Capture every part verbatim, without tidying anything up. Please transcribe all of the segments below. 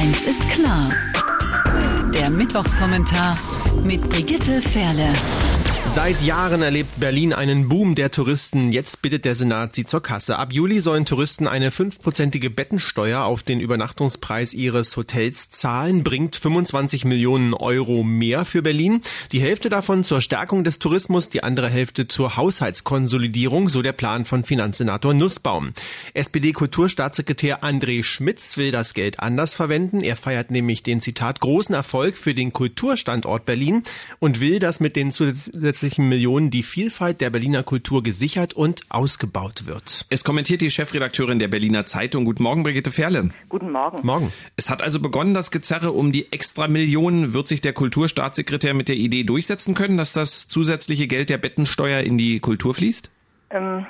Eins ist klar. Der Mittwochskommentar mit Brigitte Fährle. Seit Jahren erlebt Berlin einen Boom der Touristen. Jetzt bittet der Senat sie zur Kasse. Ab Juli sollen Touristen eine fünfprozentige Bettensteuer auf den Übernachtungspreis ihres Hotels zahlen. Bringt fünfundzwanzig Millionen Euro mehr für Berlin. Die Hälfte davon zur Stärkung des Tourismus, die andere Hälfte zur Haushaltskonsolidierung, so der Plan von Finanzsenator Nussbaum. S P D-Kulturstaatssekretär André Schmitz will das Geld anders verwenden. Er feiert nämlich den, Zitat, großen Erfolg für den Kulturstandort Berlin und will, dass mit den zusätzlichen Millionen die Vielfalt der Berliner Kultur gesichert und ausgebaut wird. Es kommentiert die Chefredakteurin der Berliner Zeitung. Guten Morgen, Brigitte Fährle. Guten Morgen. Morgen. Es hat also begonnen, das Gezerre um die extra Millionen. Wird sich der Kulturstaatssekretär mit der Idee durchsetzen können, dass das zusätzliche Geld der Bettensteuer in die Kultur fließt? Ähm,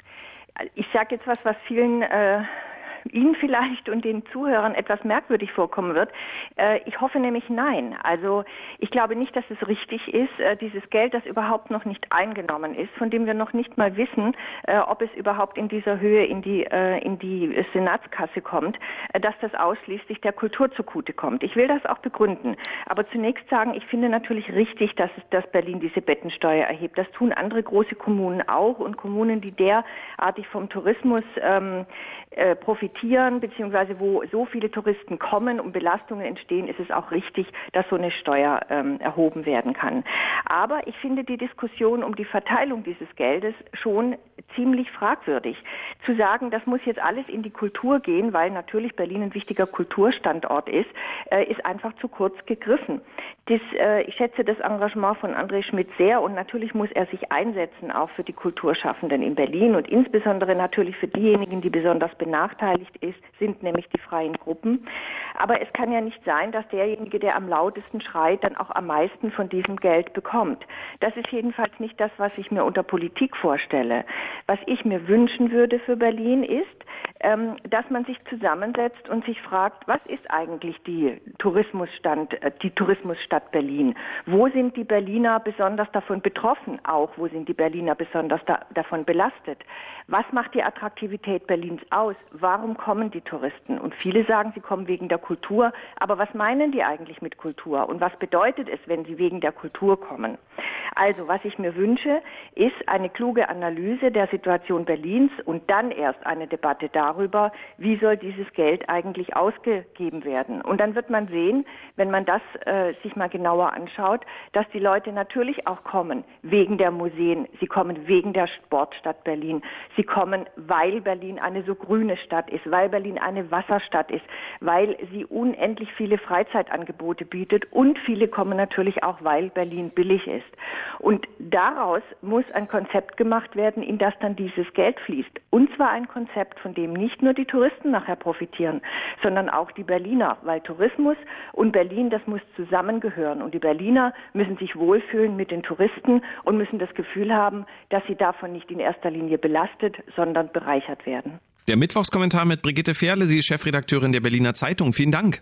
ich sage jetzt was, was vielen äh, Ihnen vielleicht und den Zuhörern etwas merkwürdig vorkommen wird. Äh, ich hoffe nämlich nein. Also ich glaube nicht, dass es richtig ist, äh, dieses Geld, das überhaupt noch nicht eingenommen ist, von dem wir noch nicht mal wissen, äh, ob es überhaupt in dieser Höhe in die, äh, in die Senatskasse kommt, äh, dass das ausschließlich der Kultur zugutekommt. Ich will das auch begründen. Aber zunächst sagen, ich finde natürlich richtig, dass, es, dass Berlin diese Bettensteuer erhebt. Das tun andere große Kommunen auch und Kommunen, die derartig vom Tourismus ähm, äh, profitieren, beziehungsweise wo so viele Touristen kommen und Belastungen entstehen, ist es auch richtig, dass so eine Steuer ähm, erhoben werden kann. Aber ich finde die Diskussion um die Verteilung dieses Geldes schon ziemlich fragwürdig. Zu sagen, das muss jetzt alles in die Kultur gehen, weil natürlich Berlin ein wichtiger Kulturstandort ist, äh, ist einfach zu kurz gegriffen. Das, äh, ich schätze das Engagement von André Schmitz sehr und natürlich muss er sich einsetzen, auch für die Kulturschaffenden in Berlin und insbesondere natürlich für diejenigen, die besonders benachteiligt ist, sind nämlich die freien Gruppen. Aber es kann ja nicht sein, dass derjenige, der am lautesten schreit, dann auch am meisten von diesem Geld bekommt. Das ist jedenfalls nicht das, was ich mir unter Politik vorstelle. Was ich mir wünschen würde für Berlin ist, ähm, dass man sich zusammensetzt und sich fragt, was ist eigentlich die Tourismusstand, äh, die Tourismusstadt Berlin? Wo sind die Berliner besonders davon betroffen? Auch wo sind die Berliner besonders da, davon belastet? Was macht die Attraktivität Berlins aus? Warum kommen die Touristen? Und viele sagen, sie kommen wegen der Kultur. Aber was meinen die eigentlich mit Kultur? Und was bedeutet es, wenn sie wegen der Kultur kommen? Also, was ich mir wünsche, ist eine kluge Analyse der Situation Berlins und dann erst eine Debatte darüber, wie soll dieses Geld eigentlich ausgegeben werden. Und dann wird man sehen, wenn man das äh, sich mal genauer anschaut, dass die Leute natürlich auch kommen wegen der Museen, sie kommen wegen der Sportstadt Berlin, sie kommen, weil Berlin eine so grüne Stadt ist, weil Berlin eine Wasserstadt ist, weil sie unendlich viele Freizeitangebote bietet und viele kommen natürlich auch, weil Berlin billig ist. Und daraus muss ein Konzept gemacht werden, in das dann dieses Geld fließt. Und zwar ein Konzept, von dem nicht nur die Touristen nachher profitieren, sondern auch die Berliner, weil Tourismus und Berlin, das muss zusammengehören. Und die Berliner müssen sich wohlfühlen mit den Touristen und müssen das Gefühl haben, dass sie davon nicht in erster Linie belastet, sondern bereichert werden. Der Mittwochskommentar mit Brigitte Fährle, sie ist Chefredakteurin der Berliner Zeitung. Vielen Dank.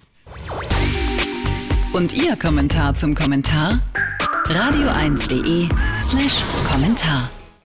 Und Ihr Kommentar zum Kommentar? radio eins punkt de slash Kommentar